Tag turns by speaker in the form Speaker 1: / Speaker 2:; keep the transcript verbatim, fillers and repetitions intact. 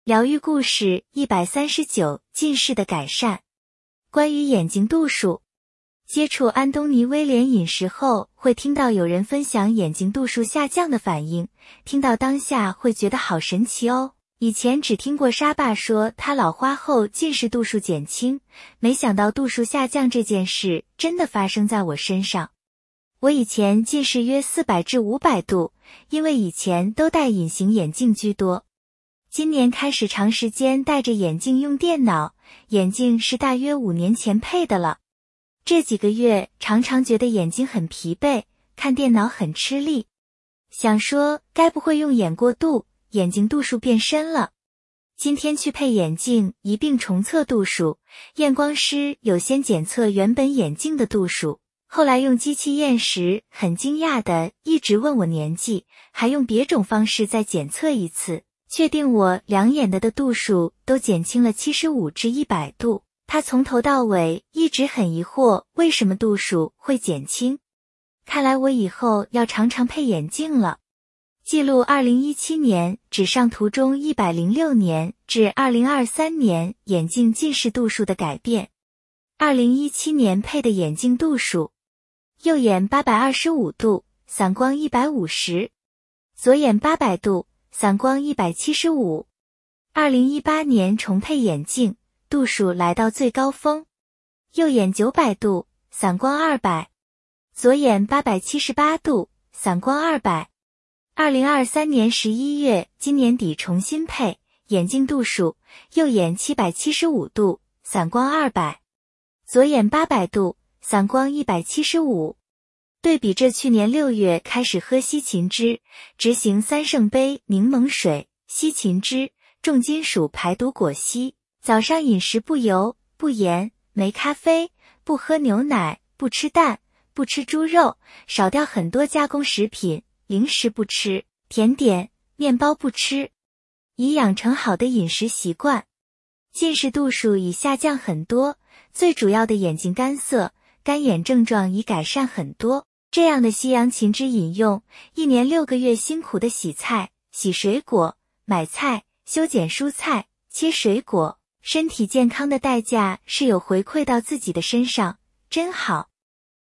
Speaker 1: 疗愈故事一百三十九，近视的改善。关于眼睛度数，接触安东尼·威廉饮食后，会听到有人分享眼睛度数下降的反应，听到当下会觉得好神奇哦。以前只听过沙爸说他老花后近视度数减轻，没想到度数下降这件事真的发生在我身上。我以前近视约四百至五百度，因为以前都戴隐形眼镜居多。今年开始长时间戴着眼镜用电脑，眼镜是大约五年前配的了。这几个月常常觉得眼睛很疲惫，看电脑很吃力。想说该不会用眼过度，眼睛度数变深了。今天去配眼镜一并重测度数，验光师有先检测原本眼镜的度数，后来用机器验时很惊讶的一直问我年纪，还用别种方式再检测一次，确定我两眼的的度数都减轻了七十五至一百度。他从头到尾一直很疑惑为什么度数会减轻。看来我以后要常常配眼镜了。记录二零一七年纸上图中一百零六年至二零二三年眼镜近视度数的改变。二零一七年配的眼镜度数：右眼八百二十五度，散光一百五十；左眼八百度，散光一百七十五。二零一八年重配眼镜，度数来到最高峰，右眼九百度，散光二百；左眼八百七十八度，散光二百。二零二三年十一月，今年底重新配眼镜度数，右眼七百七十五度，散光二百；左眼八百度，散光一百七十五。对比这去年六月开始喝西芹汁，执行三圣杯柠檬水、西芹汁、重金属排毒果昔，早上饮食不油、不盐、没咖啡，不喝牛奶，不吃蛋，不吃猪肉，少掉很多加工食品，零食不吃，甜点、面包不吃，已养成好的饮食习惯。近视度数已下降很多，最主要的眼睛干涩、干眼症状已改善很多。这样的西洋芹汁饮用，一年六个月辛苦的洗菜、洗水果、买菜、修剪蔬菜、切水果，身体健康的代价是有回馈到自己的身上，真好。